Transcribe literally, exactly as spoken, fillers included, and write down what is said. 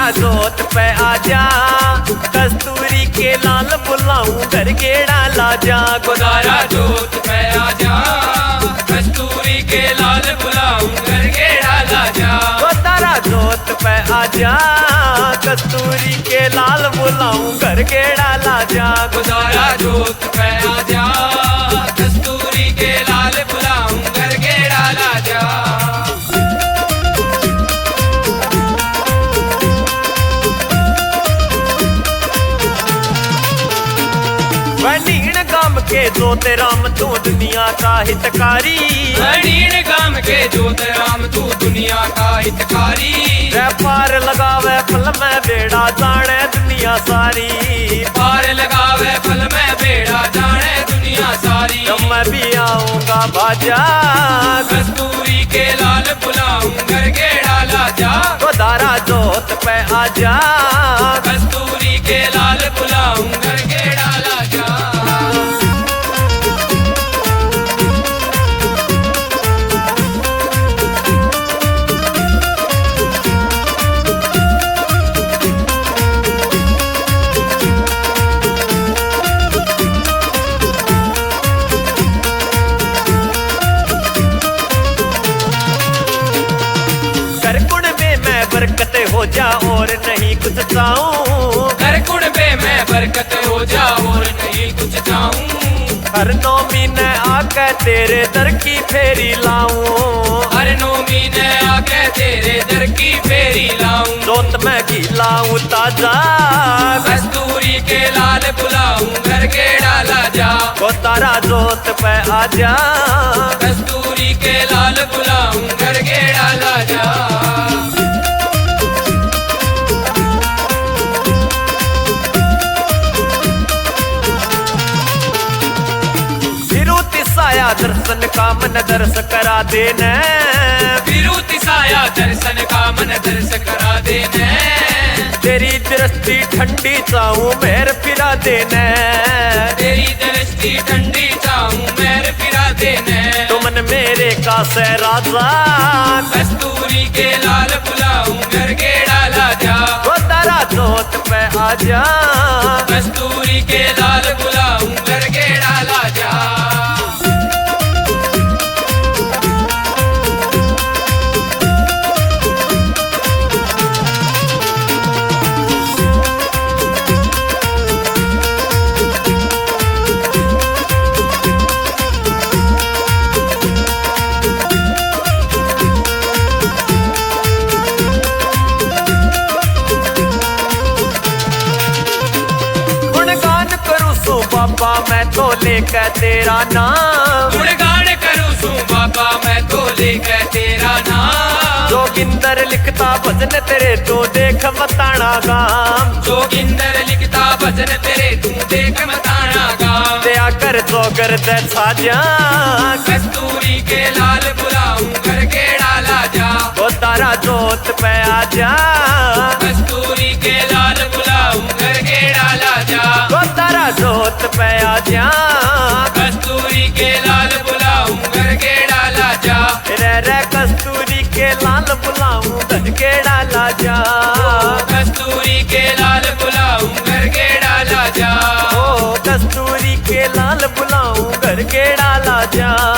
तारा जोत पे आजा, कस्तूरी के लाल बुलाऊं घर गेड़ा लाजा। तारा जोत पे आजा, कस्तूरी के लाल बुलाऊं घर गेड़ा लाजा। तारा जोत पे आजा, कस्तूरी के लाल बुलाऊं घर गेड़ा लाजा। तारा जोत पे आजा, कस्तूरी के लाल बुलाऊं घर गेड़ा लाजा। नीण गाम के जोत राम तू दुनिया का हितकारी। नीण गाम के जोत राम तू दुनिया का हितकारी। पार लगावे फल में बेड़ा जाने दुनिया सारी। पार लगावे फल में बेड़ा जाने दुनिया सारी। जब मैं भी आऊंगा बाजा, कस्तूरी के लाल बुलाऊं घर गेड़ा लाजा। तो तारा जोत पे आजा, कस्तूरी के लाल बुलाऊं घर गेड़ा लाजा। बरकत हो जा और नहीं कुछ चाहूं। कर कुण पे मैं बरकत हो जा और नहीं कुछ चाहूं। हर नौमी ने आके तेरे दर की फेरी लाऊं। हर नौमी ने आके तेरे दर की फेरी लाऊं। जोत में घी लाऊं ताजा, कस्तूरी के लाल बुलाऊं घर गेड़ा लाजा। तो तारा जोत पे आजा, कस्तूरी के लाल बुलाऊं घर गेड़ा लाजा। साया दर्शन का मन दर्श करा देने। विरूति साया दर्शन का मन दर्श करा देने। तेरी दृष्टि ठंडी चाहूं मेहर फिरा देने। तेरी दृष्टि ठंडी चाहूं मेहर फिरा देने। तुमन मेरे का से राजा, कस्तूरी के लाल बुलाऊं घर गेड़ा लाजा। वो तारा जोत पे आजा, कस्तूरी के लाल बुलाऊं घर गेड़ा लाजा। बाबा मैं तो लेकर तेरा नाम। गुणगान करूं सू बाबा मैं तो लेकर तेरा नाम। जोगिंदर लिखता भजन तेरे तो देख मताना गाम। जोगिंदर लिखता भजन तेरे तू देख मताना गाम। दया कर जोगर दे साजा, कस्तूरी के लाल बुलाऊं घर गेड़ा लाजा। वो तारा जोत पे आजा, कस्तूरी के लाल बुलाऊं घर गेड़ा लाजा। वो तारा जोत पे आजा, कस्तूरी के लाल बुलाऊं घर गेड़ा लाजा। रे रे कस्तूरी के लाल बुलाऊं घर गेड़ा लाजा। कस्तूरी के लाल बुलाऊं घर गेड़ा लाजा। ओ कस्तूरी के लाल बुलाऊं घर गेड़ा लाजा।